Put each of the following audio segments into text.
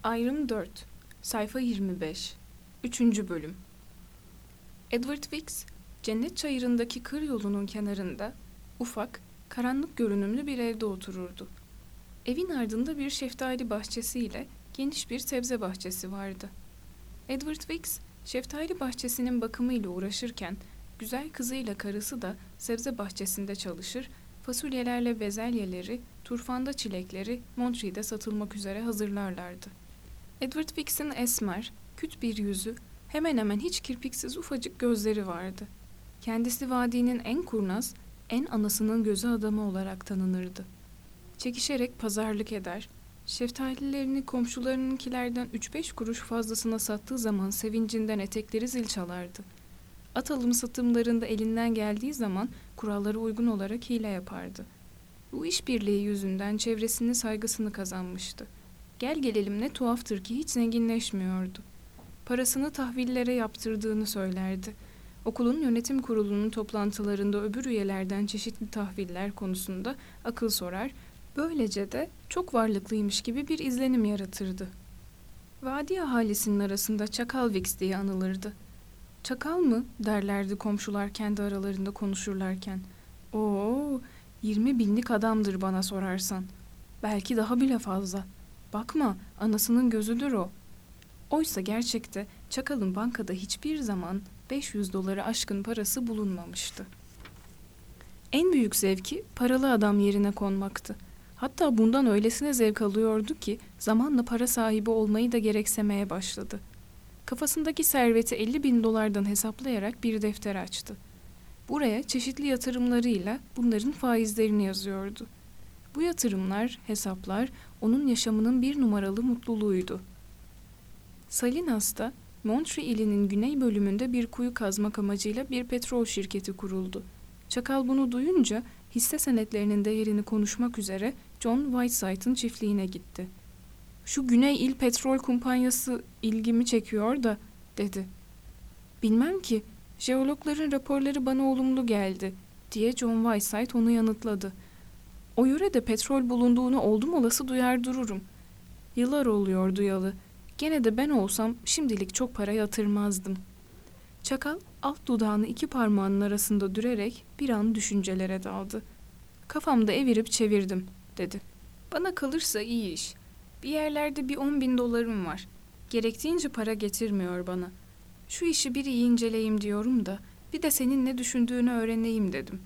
Ayrım 4, sayfa 25, 3. bölüm. Edward Weeks, cennet çayırındaki kır yolunun kenarında, ufak, karanlık görünümlü bir evde otururdu. Evin ardında bir şeftali bahçesiyle geniş bir sebze bahçesi vardı. Edward Weeks, şeftali bahçesinin bakımıyla uğraşırken, güzel kızıyla karısı da sebze bahçesinde çalışır, fasulyelerle bezelyeleri, turfanda çilekleri Montreux'de satılmak üzere hazırlarlardı. Edward Weeks'in esmer, küt bir yüzü, hemen hemen hiç kirpiksiz ufacık gözleri vardı. Kendisi vadinin en kurnaz, en anasının gözü adamı olarak tanınırdı. Çekişerek pazarlık eder, şeftalilerini komşularınınkilerden 3-5 kuruş fazlasına sattığı zaman sevincinden etekleri zil çalardı. At alım satımlarında elinden geldiği zaman kurallara uygun olarak hile yapardı. Bu işbirliği yüzünden çevresinin saygısını kazanmıştı. Gel gelelim ne tuhaftır ki hiç zenginleşmiyordu. Parasını tahvillere yaptırdığını söylerdi. Okulun yönetim kurulunun toplantılarında öbür üyelerden çeşitli tahviller konusunda akıl sorar, böylece de çok varlıklıymış gibi bir izlenim yaratırdı. Vadi ahalisinin arasında Çakal Weeks diye anılırdı. Çakal mı derlerdi komşular kendi aralarında konuşurlarken. Oo, 20 binlik adamdır bana sorarsan. Belki daha bile fazla. Bakma, anasının gözüdür o. Oysa gerçekte Çakal'ın bankada hiçbir zaman 500 doları aşkın parası bulunmamıştı. En büyük zevki paralı adam yerine konmaktı. Hatta bundan öylesine zevk alıyordu ki zamanla para sahibi olmayı da gereksemeye başladı. Kafasındaki serveti 50 bin dolardan hesaplayarak bir defter açtı. Buraya çeşitli yatırımlarıyla bunların faizlerini yazıyordu. Bu yatırımlar, hesaplar onun yaşamının bir numaralı mutluluğuydu. Salinas'ta, Montreux ilinin güney bölümünde bir kuyu kazmak amacıyla bir petrol şirketi kuruldu. Çakal bunu duyunca hisse senetlerinin değerini konuşmak üzere John Whiteside'ın çiftliğine gitti. "Şu Güney İl Petrol Kumpanyası ilgimi çekiyor da," dedi. "Bilmem ki, jeologların raporları bana olumlu geldi," diye John Whiteside onu yanıtladı. "O yörede petrol bulunduğunu oldum olası duyar dururum. Yıllar oluyor duyalı. Gene de ben olsam şimdilik çok para yatırmazdım." Çakal alt dudağını iki parmağının arasında dürerek bir an düşüncelere daldı. "Kafamda evirip çevirdim," dedi. "Bana kalırsa iyi iş. Bir yerlerde bir 10 bin dolarım var. Gerektiğince para getirmiyor bana. Şu işi bir iyi inceleyeyim diyorum da bir de senin ne düşündüğünü öğreneyim dedim."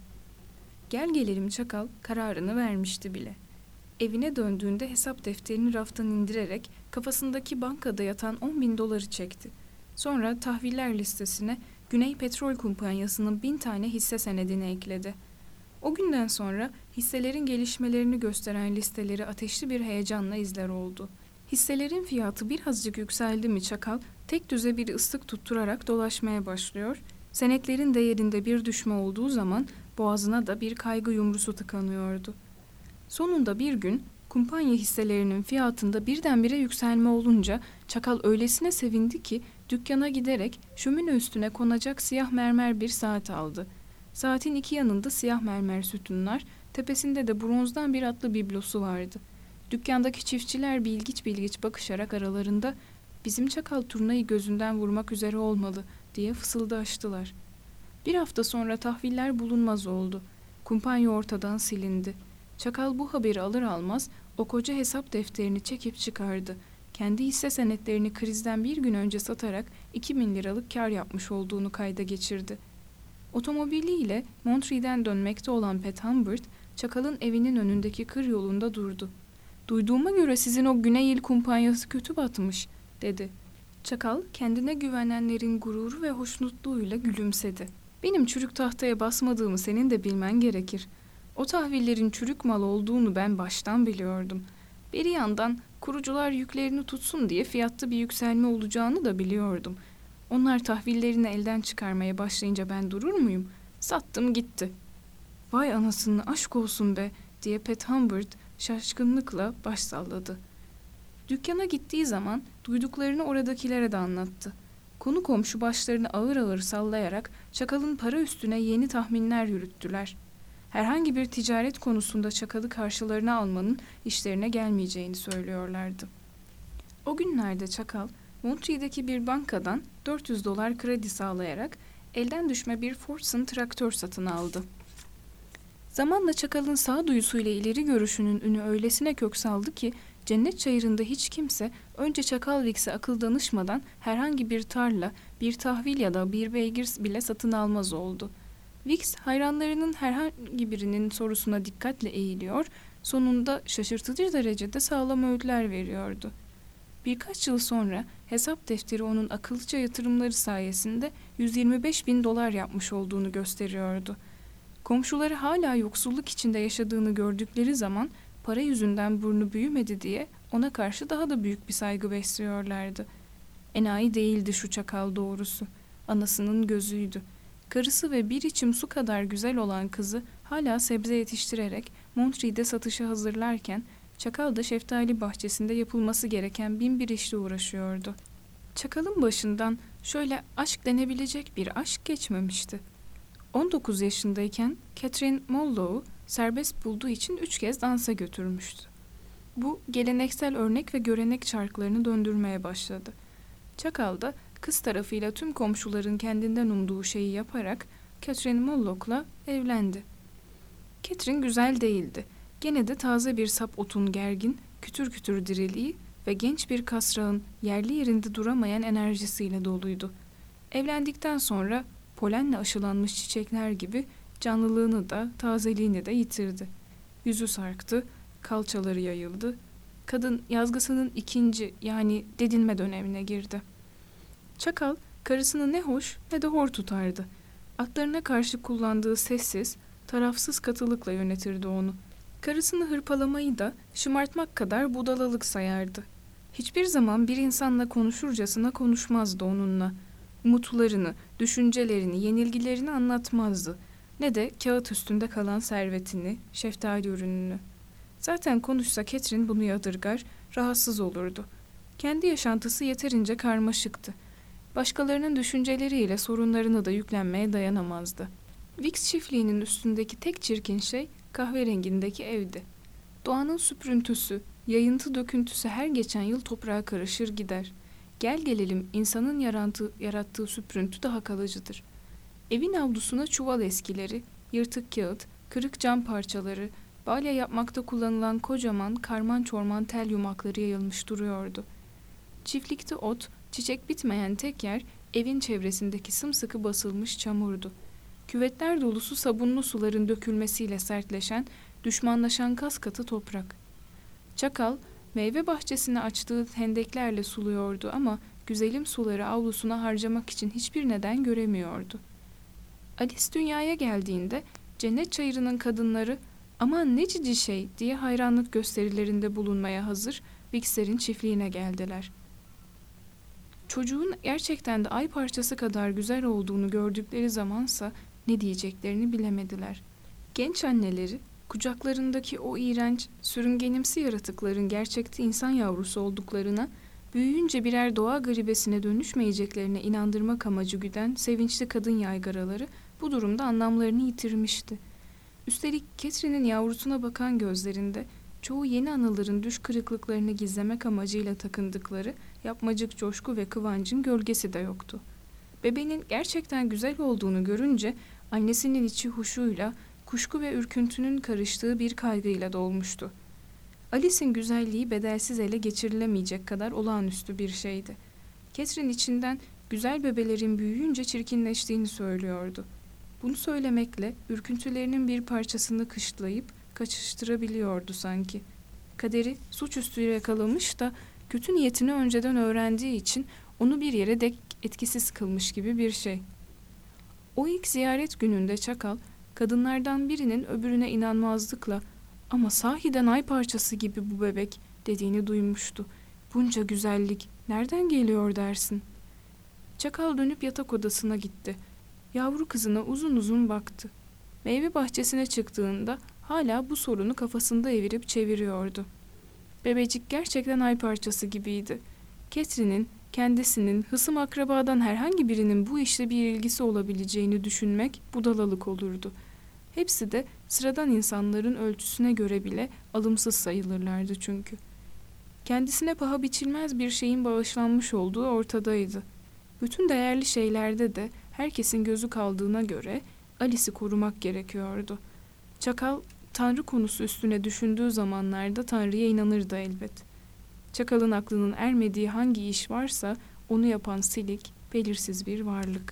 Gel gelelim Çakal kararını vermişti bile. Evine döndüğünde hesap defterini raftan indirerek kafasındaki bankada yatan 10 bin doları çekti. Sonra tahviller listesine Güney Petrol Kumpanyası'nın 1000 tane hisse senedini ekledi. O günden sonra hisselerin gelişmelerini gösteren listeleri ateşli bir heyecanla izler oldu. Hisselerin fiyatı birazcık yükseldi mi Çakal tek düze bir ıslık tutturarak dolaşmaya başlıyor, senetlerin değerinde bir düşme olduğu zaman boğazına da bir kaygı yumrusu tıkanıyordu. Sonunda bir gün kumpanya hisselerinin fiyatında birdenbire yükselme olunca Çakal öylesine sevindi ki dükkana giderek şömine üstüne konacak siyah mermer bir saat aldı. Saatin iki yanında siyah mermer sütunlar, tepesinde de bronzdan bir atlı biblosu vardı. Dükkandaki çiftçiler bilgiç bilgiç bakışarak aralarında "Bizim Çakal turnayı gözünden vurmak üzere olmalı," diye fısıldaştılar. Bir hafta sonra tahviller bulunmaz oldu. Kumpanya ortadan silindi. Çakal bu haberi alır almaz o koca hesap defterini çekip çıkardı. Kendi hisse senetlerini krizden bir gün önce satarak 2.000 liralık kar yapmış olduğunu kayda geçirdi. Otomobiliyle Montreux'den dönmekte olan Pat Humbert, Çakal'ın evinin önündeki kır yolunda durdu. "Duyduğuma göre sizin o Güney İl Kumpanyası kötü batmış," dedi. Çakal kendine güvenenlerin gururu ve hoşnutluğuyla gülümsedi. "Benim çürük tahtaya basmadığımı senin de bilmen gerekir. O tahvillerin çürük mal olduğunu ben baştan biliyordum. Bir yandan kurucular yüklerini tutsun diye fiyatta bir yükselme olacağını da biliyordum. Onlar tahvillerini elden çıkarmaya başlayınca ben durur muyum? Sattım gitti." "Vay anasını aşk olsun be," diye Pat Humbert şaşkınlıkla baş salladı. Dükkana gittiği zaman duyduklarını oradakilere de anlattı. Konu komşu başlarını ağır ağır sallayarak Çakal'ın para üstüne yeni tahminler yürüttüler. Herhangi bir ticaret konusunda Çakal'ı karşılarına almanın işlerine gelmeyeceğini söylüyorlardı. O günlerde Çakal, Montreal'deki bir bankadan $400 kredi sağlayarak elden düşme bir Fordson traktör satın aldı. Zamanla Çakal'ın sağduyusuyla ileri görüşünün ünü öylesine kök saldı ki Cennet Çayırı'nda hiç kimse önce Çakal Wicks'e akıl danışmadan herhangi bir tarla, bir tahvil ya da bir beygir bile satın almaz oldu. Wicks hayranlarının herhangi birinin sorusuna dikkatle eğiliyor, sonunda şaşırtıcı derecede sağlam öğütler veriyordu. Birkaç yıl sonra hesap defteri onun akıllıca yatırımları sayesinde $125.000 yapmış olduğunu gösteriyordu. Komşuları hala yoksulluk içinde yaşadığını gördükleri zaman para yüzünden burnu büyümedi diye ona karşı daha da büyük bir saygı besliyorlardı. Enayi değildi şu Çakal doğrusu. Anasının gözüydü. Karısı ve bir içim su kadar güzel olan kızı hala sebze yetiştirerek Montreal'de satışa hazırlarken Çakal da şeftali bahçesinde yapılması gereken binbir işle uğraşıyordu. Çakal'ın başından şöyle aşk denebilecek bir aşk geçmemişti. 19 yaşındayken Catherine Mollow'u serbest bulduğu için 3 kez dansa götürmüştü. Bu geleneksel örnek ve görenek çarklarını döndürmeye başladı. Çakal da kız tarafıyla tüm komşuların kendinden umduğu şeyi yaparak Catherine Mollow'la evlendi. Catherine güzel değildi. Gene de taze bir sap otun gergin, kütür kütür diriliği ve genç bir kasrağın yerli yerinde duramayan enerjisiyle doluydu. Evlendikten sonra polenle aşılanmış çiçekler gibi canlılığını da tazeliğini de yitirdi. Yüzü sarktı, kalçaları yayıldı. Kadın yazgısının ikinci yani dedinme dönemine girdi. Çakal karısını ne hoş ne de hor tutardı. Atlarına karşı kullandığı sessiz, tarafsız katılıkla yönetirdi onu. Karısını hırpalamayı da şımartmak kadar budalalık sayardı. Hiçbir zaman bir insanla konuşurcasına konuşmazdı onunla. Umutlarını, düşüncelerini, yenilgilerini anlatmazdı. Ne de kağıt üstünde kalan servetini, şeftali ürününü. Zaten konuşsa Catherine bunu yadırgar, rahatsız olurdu. Kendi yaşantısı yeterince karmaşıktı. Başkalarının düşünceleriyle sorunlarını da yüklenmeye dayanamazdı. Wicks çiftliğinin üstündeki tek çirkin şey kahverengindeki evdi. Doğanın süprüntüsü, yayıntı döküntüsü her geçen yıl toprağa karışır gider. Gel gelelim insanın yarattığı süprüntü daha kalıcıdır. Evin avlusuna çuval eskileri, yırtık kağıt, kırık cam parçaları, balya yapmakta kullanılan kocaman karman çorman tel yumakları yayılmış duruyordu. Çiftlikte ot, çiçek bitmeyen tek yer evin çevresindeki sımsıkı basılmış çamurdu. Küvetler dolusu sabunlu suların dökülmesiyle sertleşen, düşmanlaşan kas katı toprak. Çakal, meyve bahçesini açtığı hendeklerle suluyordu ama güzelim suları avlusuna harcamak için hiçbir neden göremiyordu. Alice dünyaya geldiğinde Cennet Çayırı'nın kadınları aman ne cici şey diye hayranlık gösterilerinde bulunmaya hazır Wicks'lerin çiftliğine geldiler. Çocuğun gerçekten de ay parçası kadar güzel olduğunu gördükleri zamansa ne diyeceklerini bilemediler. Genç anneleri kucaklarındaki o iğrenç, sürüngenimsi yaratıkların gerçekte insan yavrusu olduklarına, büyüyünce birer doğa garibesine dönüşmeyeceklerine inandırmak amacı güden sevinçli kadın yaygaraları bu durumda anlamlarını yitirmişti. Üstelik Catherine'in yavrusuna bakan gözlerinde çoğu yeni anıların düş kırıklıklarını gizlemek amacıyla takındıkları yapmacık coşku ve kıvancın gölgesi de yoktu. Bebeğin gerçekten güzel olduğunu görünce annesinin içi huşuyla, kuşku ve ürküntünün karıştığı bir kaygıyla dolmuştu. Alice'in güzelliği bedelsiz ele geçirilemeyecek kadar olağanüstü bir şeydi. Catherine içinden güzel bebelerin büyüyünce çirkinleştiğini söylüyordu. Bunu söylemekle ürküntülerinin bir parçasını kışlayıp kaçıştırabiliyordu sanki. Kaderi suçüstü yakalamış da kötü niyetini önceden öğrendiği için onu bir yere dek etkisiz kılmış gibi bir şey. O ilk ziyaret gününde Çakal, kadınlardan birinin öbürüne inanmazlıkla "Ama sahiden ay parçası gibi bu bebek" dediğini duymuştu. "Bunca güzellik nereden geliyor dersin?" Çakal dönüp yatak odasına gitti. Yavru kızına uzun uzun baktı. Meyve bahçesine çıktığında hala bu sorunu kafasında evirip çeviriyordu. Bebecik gerçekten ay parçası gibiydi. Catherine'in, kendisinin, hısım akrabadan herhangi birinin bu işle bir ilgisi olabileceğini düşünmek budalalık olurdu. Hepsi de sıradan insanların ölçüsüne göre bile alımsız sayılırlardı çünkü. Kendisine paha biçilmez bir şeyin bağışlanmış olduğu ortadaydı. Bütün değerli şeylerde de herkesin gözü kaldığına göre Alice'i korumak gerekiyordu. Çakal, Tanrı konusu üstüne düşündüğü zamanlarda Tanrı'ya inanırdı elbet. Çakalın aklının ermediği hangi iş varsa onu yapan silik, belirsiz bir varlık.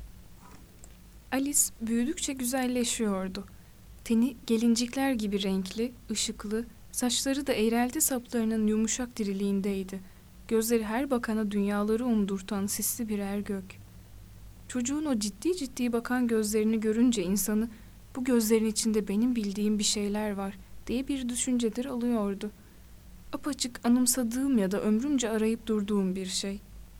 Alice büyüdükçe güzelleşiyordu. Teni gelincikler gibi renkli, ışıklı, saçları da eğrelti saplarının yumuşak diriliğindeydi. Gözleri her bakana dünyaları umdurtan sisli birer gök. Çocuğun o ciddi ciddi bakan gözlerini görünce insanı, bu gözlerin içinde benim bildiğim bir şeyler var diye bir düşüncedir alıyordu. Apaçık anımsadığım ya da ömrümce arayıp durduğum bir şey.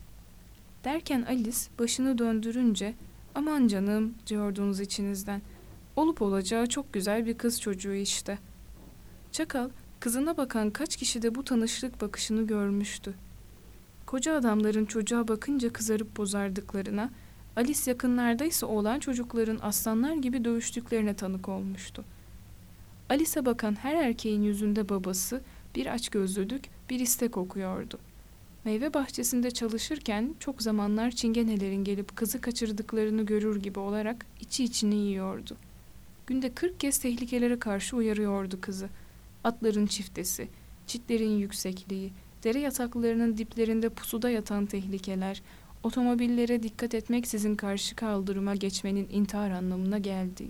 Derken Alice başını döndürünce, aman canım diyordunuz içinizden. Olup olacağı çok güzel bir kız çocuğu işte. Çakal, kızına bakan kaç kişi de bu tanışlık bakışını görmüştü. Koca adamların çocuğa bakınca kızarıp bozardıklarına, Alice yakınlardaysa oğlan çocukların aslanlar gibi dövüştüklerine tanık olmuştu. Alice'e bakan her erkeğin yüzünde babası, bir açgözlülük, bir istek okuyordu. Meyve bahçesinde çalışırken çok zamanlar çingenelerin gelip kızı kaçırdıklarını görür gibi olarak içi içini yiyordu. Günde 40 kez tehlikelere karşı uyarıyordu kızı. Atların çiftesi, çitlerin yüksekliği, dere yataklarının diplerinde pusuda yatan tehlikeler, otomobillere dikkat etmeksizin karşı kaldırıma geçmenin intihar anlamına geldiği.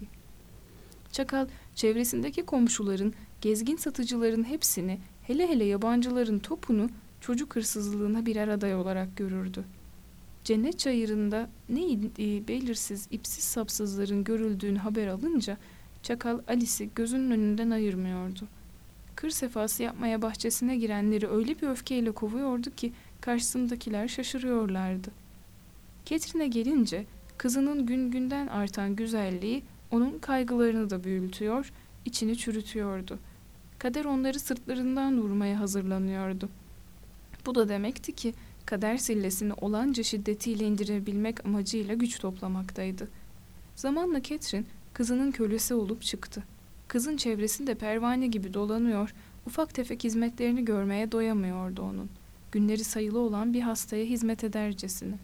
Çakal, çevresindeki komşuların, gezgin satıcıların hepsini, hele hele yabancıların topunu çocuk hırsızlığına birer aday olarak görürdü. Cennet çayırında ne belirsiz, ipsiz sapsızların görüldüğünü haber alınca Çakal Alice'i gözünün önünden ayırmıyordu. Kır sefası yapmaya bahçesine girenleri öyle bir öfkeyle kovuyordu ki karşısındakiler şaşırıyorlardı. Catherine'e gelince kızının gün günden artan güzelliği onun kaygılarını da büyütüyor, içini çürütüyordu. Kader onları sırtlarından vurmaya hazırlanıyordu. Bu da demekti ki kader sillesini olanca şiddetiyle indirebilmek amacıyla güç toplamaktaydı. Zamanla Catherine kızının kölesi olup çıktı. Kızın çevresinde pervane gibi dolanıyor, ufak tefek hizmetlerini görmeye doyamıyordu onun. Günleri sayılı olan bir hastaya hizmet edercesine.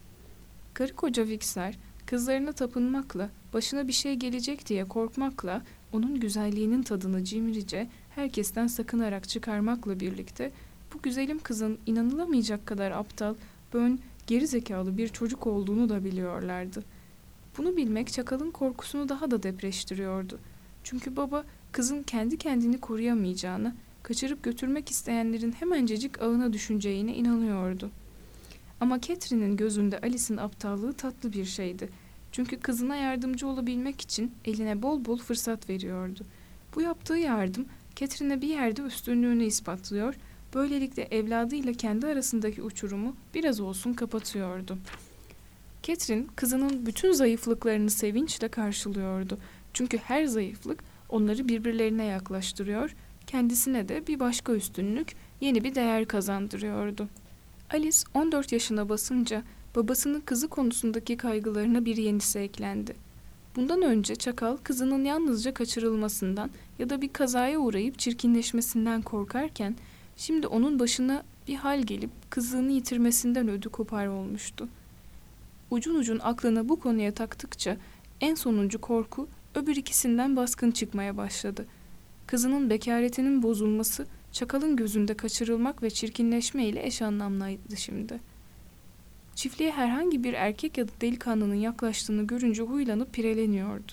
Karı koca Wicksler, kızlarına tapınmakla, başına bir şey gelecek diye korkmakla, onun güzelliğinin tadını cimrice, herkesten sakınarak çıkarmakla birlikte, bu güzelim kızın inanılamayacak kadar aptal, bön, geri zekalı bir çocuk olduğunu da biliyorlardı. Bunu bilmek Çakal'ın korkusunu daha da depreştiriyordu. Çünkü baba, kızın kendi kendini koruyamayacağına, kaçırıp götürmek isteyenlerin hemencecik ağına düşeceğine inanıyordu. Ama Catherine'in gözünde Alice'in aptallığı tatlı bir şeydi. Çünkü kızına yardımcı olabilmek için eline bol bol fırsat veriyordu. Bu yaptığı yardım, Catherine'e bir yerde üstünlüğünü ispatlıyor, böylelikle evladıyla kendi arasındaki uçurumu biraz olsun kapatıyordu. Catherine, kızının bütün zayıflıklarını sevinçle karşılıyordu. Çünkü her zayıflık onları birbirlerine yaklaştırıyor, kendisine de bir başka üstünlük, yeni bir değer kazandırıyordu. Alice 14 yaşına basınca babasının kızı konusundaki kaygılarına bir yenisi eklendi. Bundan önce Çakal kızının yalnızca kaçırılmasından ya da bir kazaya uğrayıp çirkinleşmesinden korkarken şimdi onun başına bir hal gelip kızını yitirmesinden ödü kopar olmuştu. Ucun ucun aklına bu konuya taktıkça en sonuncu korku öbür ikisinden baskın çıkmaya başladı. Kızının bekaretinin bozulması Çakal'ın gözünde kaçırılmak ve çirkinleşme ile eş anlamlıydı şimdi. Çiftliğe herhangi bir erkek ya da delikanlının yaklaştığını görünce huylanıp pireleniyordu.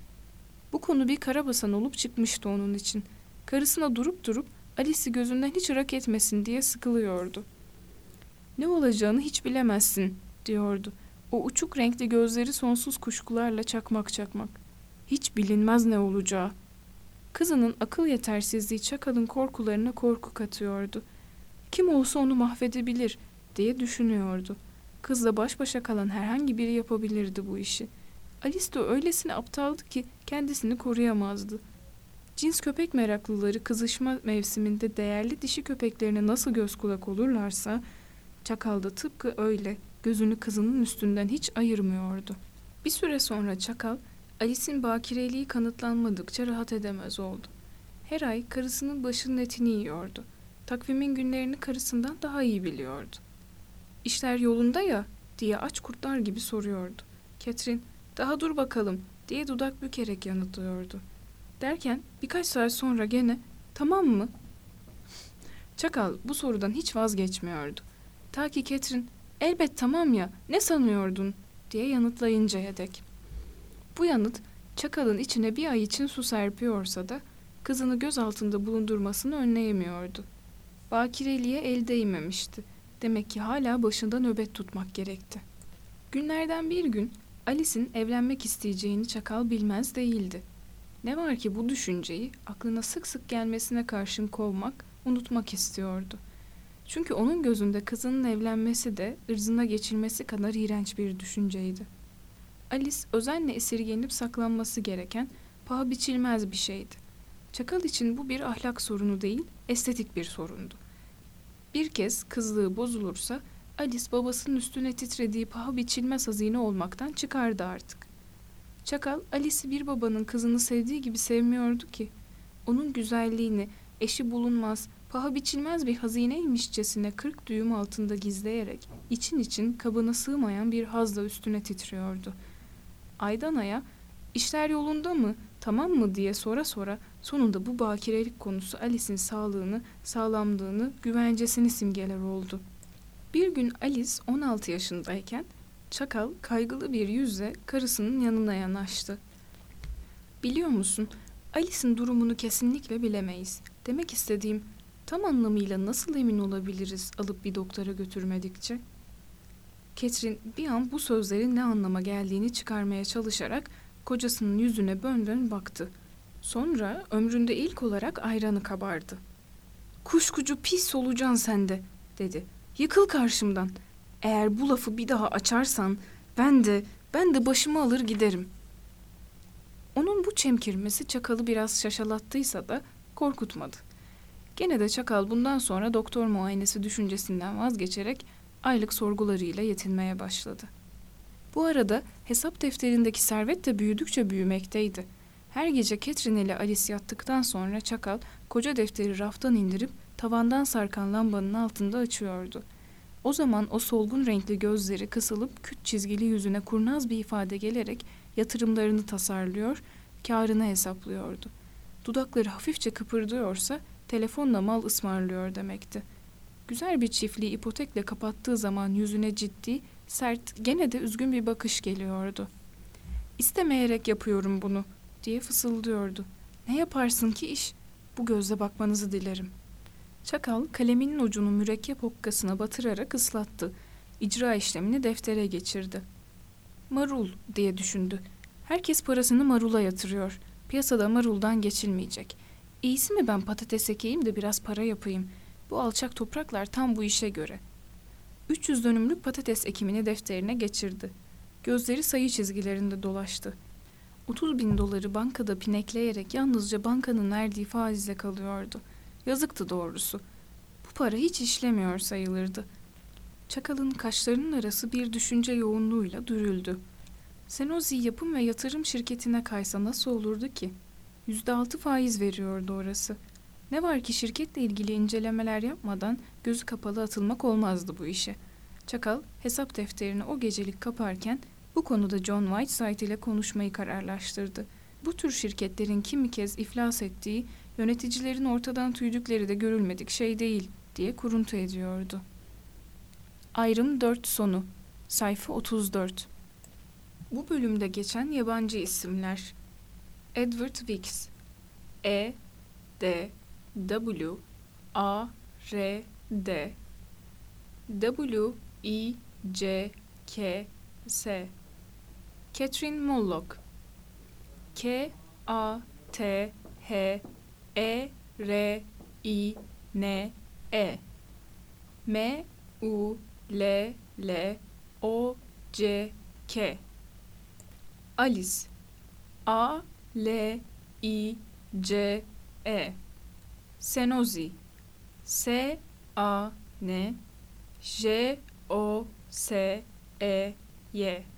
Bu konu bir karabasan olup çıkmıştı onun için. Karısına durup Alice'i gözünden hiç ırak etmesin diye sıkılıyordu. Ne olacağını hiç bilemezsin diyordu. O uçuk renkli gözleri sonsuz kuşkularla çakmak çakmak. Hiç bilinmez ne olacağı. Kızının akıl yetersizliği Çakal'ın korkularına korku katıyordu. Kim olsa onu mahvedebilir diye düşünüyordu. Kızla baş başa kalan herhangi biri yapabilirdi bu işi. Alice de öylesine aptaldı ki kendisini koruyamazdı. Cins köpek meraklıları kızışma mevsiminde değerli dişi köpeklerine nasıl göz kulak olurlarsa, Çakal da tıpkı öyle gözünü kızının üstünden hiç ayırmıyordu. Bir süre sonra Çakal, Alice'in bakireliği kanıtlanmadıkça rahat edemez oldu. Her ay karısının başının etini yiyordu. Takvimin günlerini karısından daha iyi biliyordu. "İşler yolunda ya?" diye aç kurtlar gibi soruyordu. Catherine, "Daha dur bakalım," diye dudak bükerek yanıtlıyordu. Derken birkaç saat sonra gene, "Tamam mı?" Çakal bu sorudan hiç vazgeçmiyordu. Ta ki Catherine, "Elbet tamam ya, ne sanıyordun?" diye yanıtlayıncaya dek. Bu yanıt Çakal'ın içine bir ay için su serpiyorsa da kızını göz altında bulundurmasını önleyemiyordu. Bakireliğe el değmemişti. Demek ki hala başında nöbet tutmak gerekti. Günlerden bir gün Alice'in evlenmek isteyeceğini Çakal bilmez değildi. Ne var ki bu düşünceyi aklına sık sık gelmesine karşın kovmak, unutmak istiyordu. Çünkü onun gözünde kızının evlenmesi de ırzına geçilmesi kadar iğrenç bir düşünceydi. Alice özenle esirgenip saklanması gereken paha biçilmez bir şeydi. Çakal için bu bir ahlak sorunu değil, estetik bir sorundu. Bir kez kızlığı bozulursa Alice babasının üstüne titrediği paha biçilmez hazine olmaktan çıkardı artık. Çakal Alice'i bir babanın kızını sevdiği gibi sevmiyordu ki. Onun güzelliğini eşi bulunmaz, paha biçilmez bir hazineymişçesine 40 düğüm altında gizleyerek için için kabına sığmayan bir hazla üstüne titriyordu. Aydan aya "İşler yolunda mı, tamam mı?" diye sora sora sonunda bu bakirelik konusu Alice'in sağlığını, sağlamlığını, güvencesini simgeler oldu. Bir gün Alice 16 yaşındayken Çakal kaygılı bir yüzle karısının yanına yanaştı. "Biliyor musun, Alice'in durumunu kesinlikle bilemeyiz. Demek istediğim, tam anlamıyla nasıl emin olabiliriz alıp bir doktora götürmedikçe?" Catherine bir an bu sözlerin ne anlama geldiğini çıkarmaya çalışarak kocasının yüzüne bön bön baktı. Sonra ömründe ilk olarak ayranı kabardı. "Kuşkucu pis solucan sende," dedi. "Yıkıl karşımdan. Eğer bu lafı bir daha açarsan ben de başımı alır giderim." Onun bu çemkirmesi Çakal'ı biraz şaşalattıysa da korkutmadı. Gene de Çakal bundan sonra doktor muayenesi düşüncesinden vazgeçerek aylık sorgularıyla yetinmeye başladı. Bu arada hesap defterindeki servet de büyüdükçe büyümekteydi. Her gece Catherine ile Alice yattıktan sonra Çakal koca defteri raftan indirip tavandan sarkan lambanın altında açıyordu. O zaman o solgun renkli gözleri kısılıp küt çizgili yüzüne kurnaz bir ifade gelerek yatırımlarını tasarlıyor, kârını hesaplıyordu. Dudakları hafifçe kıpırdıyorsa telefonla mal ısmarlıyor demekti. Güzel bir çiftliği ipotekle kapattığı zaman yüzüne ciddi, sert, gene de üzgün bir bakış geliyordu. "İstemeyerek yapıyorum bunu," diye fısıldıyordu. "Ne yaparsın ki iş? Bu gözle bakmanızı dilerim." Çakal kaleminin ucunu mürekkep okkasına batırarak ıslattı. İcra işlemini deftere geçirdi. "Marul," diye düşündü. "Herkes parasını marula yatırıyor. Piyasada maruldan geçilmeyecek. İyisi mi ben patates ekeyim de biraz para yapayım? Bu alçak topraklar tam bu işe göre." 300 dönümlük patates ekimini defterine geçirdi. Gözleri sayı çizgilerinde dolaştı. 30.000 doları bankada pinekleyerek yalnızca bankanın verdiği faizle kalıyordu. Yazıktı doğrusu. Bu para hiç işlemiyor sayılırdı. Çakalın kaşlarının arası bir düşünce yoğunluğuyla dürüldü. Senozi yapım ve yatırım şirketine kaysa nasıl olurdu ki? %6 faiz veriyordu orası. Ne var ki şirketle ilgili incelemeler yapmadan gözü kapalı atılmak olmazdı bu işe. Çakal hesap defterini o gecelik kaparken bu konuda John Whiteside ile konuşmayı kararlaştırdı. Bu tür şirketlerin kimi kez iflas ettiği, yöneticilerin ortadan tüydükleri de görülmedik şey değil diye kuruntu ediyordu. Ayrım 4 sonu. Sayfa 34. Bu bölümde geçen yabancı isimler: Edward Weeks, E. D. W. A. R. D. W. E. C. K. S. Catherine Mollock, K. A. T. H. E. R. I. N. E. M. U. L. L. O. C. K. Alice, A. L. I. C. E. Senozi, S. A. N. J. O. S. E. Y.